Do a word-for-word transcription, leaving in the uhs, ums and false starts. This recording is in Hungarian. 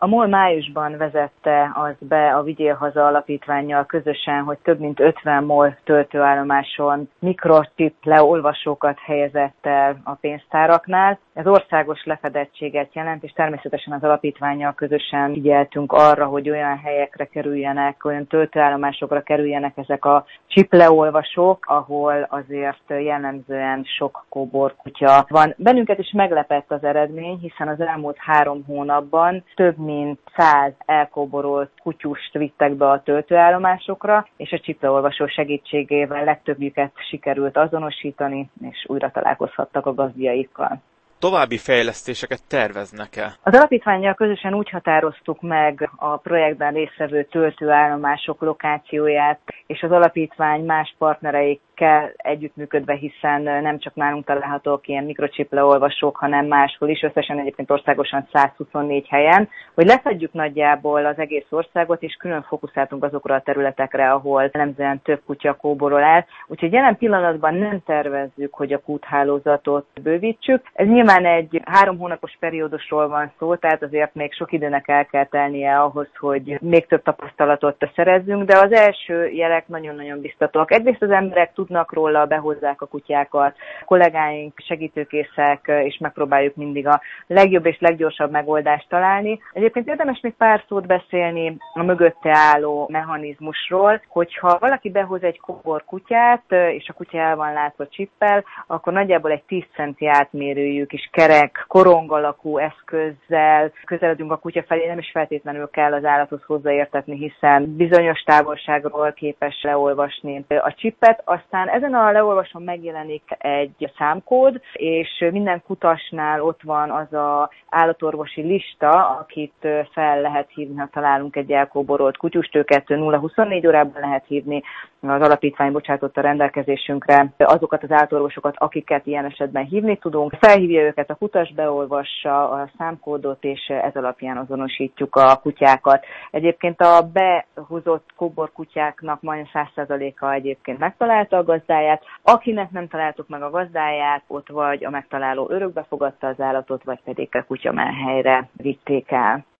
A MOL májusban vezette az be a Vigyél Haza alapítvánnyal közösen, hogy több mint ötven MOL töltőállomáson mikrochip leolvasókat helyezett el a pénztáraknál. Ez országos lefedettséget jelent, és természetesen az alapítvánnyal közösen figyeltünk arra, hogy olyan helyekre kerüljenek, olyan töltőállomásokra kerüljenek ezek a chip leolvasók, ahol azért jellemzően sok kóborkutya van. Bennünket is meglepett az eredmény, hiszen az elmúlt három hónapban több mint száz elkóborolt kutyust vittek be a töltőállomásokra, és a csipleolvasó segítségével legtöbbjüket sikerült azonosítani, és újra találkozhattak a gazdiaikkal. További fejlesztéseket terveznek-e? Az alapítvánnyal közösen úgy határoztuk meg a projektben résztvevő töltőállomások lokációját, és az alapítvány más partnereikkel együttműködve, hiszen nem csak nálunk találhatók ilyen mikrochip leolvasók, hanem máshol is, összesen egyébként országosan százhuszonnégy helyen, hogy lefedjük nagyjából az egész országot, és külön fókuszáltunk azokra a területekre, ahol jellemzően több kutya kóborol el. Úgyhogy jelen pillanatban nem tervezzük, hogy a kúthálózatot bővítsük. Ez nyilván egy három hónapos periódusról van szó, tehát azért még sok időnek el kell telnie ahhoz, hogy még több tapasztalatot szerezzünk, de az első jelek nagyon-nagyon biztatóak. Egyrészt az emberek tudnak róla, behozzák a kutyákat, a kollégáink segítőkészek, és megpróbáljuk mindig a legjobb és leggyorsabb megoldást találni. Egyébként érdemes még pár szót beszélni a mögötte álló mechanizmusról, hogyha valaki behoz egy kóbor kutyát, és a kutya el van látva csippel, akkor nagyjából egy tíz centi átmérőjű kis kerek, korong alakú eszközzel közeledünk a kutya felé, nem is feltétlenül kell az állathoz hozzáértetni, hiszen bizonyos távolságról képes leolvasni a csippet. Aztán ezen a leolvasón megjelenik egy számkód, és minden kutasnál ott van az a állatorvosi lista, akit fel lehet hívni, ha találunk egy elkóborolt kutyust, őket nulla huszonnégy órában lehet hívni. Az alapítvány bocsátotta rendelkezésünkre azokat az állatorvosokat, akiket ilyen esetben hívni tudunk. Felhívja őket a kutas, beolvassa a számkódot, és ez alapján azonosítjuk a kutyákat. Egyébként a behozott kóborkutyáknak majdnem száz százaléka egyébként megtalálta a gazdáját. Akinek nem találtuk meg a gazdáját, ott vagy a megtaláló örökbe fogadta az állatot, vagy pedig a kutyamenhelyre vitték el.